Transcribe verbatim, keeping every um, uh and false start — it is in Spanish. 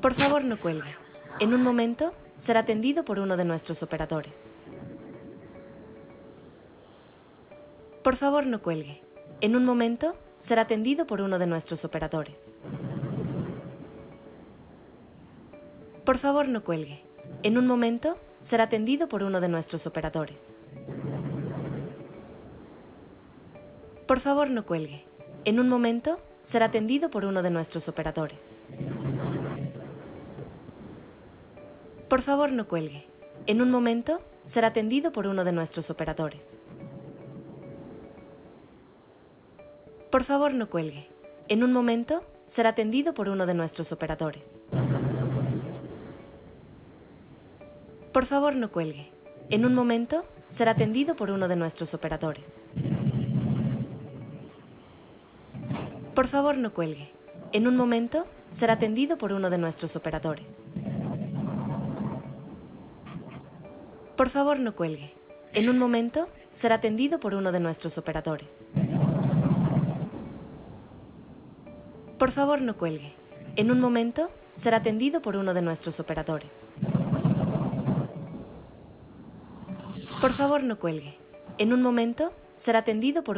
Por favor, no cuelgue. En un momento será atendido por uno de nuestros operadores. Por favor, no cuelgue. En un momento será atendido por uno de nuestros operadores. Por favor, no cuelgue. En un momento será atendido por uno de nuestros operadores. Por favor, no cuelgue. En un momento será atendido por uno de nuestros operadores. Por favor, no cuelgue. En un momento será atendido por uno de nuestros operadores. Por favor, no cuelgue. En un momento será atendido por uno de nuestros operadores. Por favor, no cuelgue. En un momento será atendido por uno de nuestros operadores. Por favor, no cuelgue. En un momento será atendido por uno de nuestros operadores. Por favor, no cuelgue. En un momento será atendido por uno de nuestros operadores. Por favor, no cuelgue. En un momento será atendido por uno de nuestros operadores. Por favor, no cuelgue. En un momento será atendido por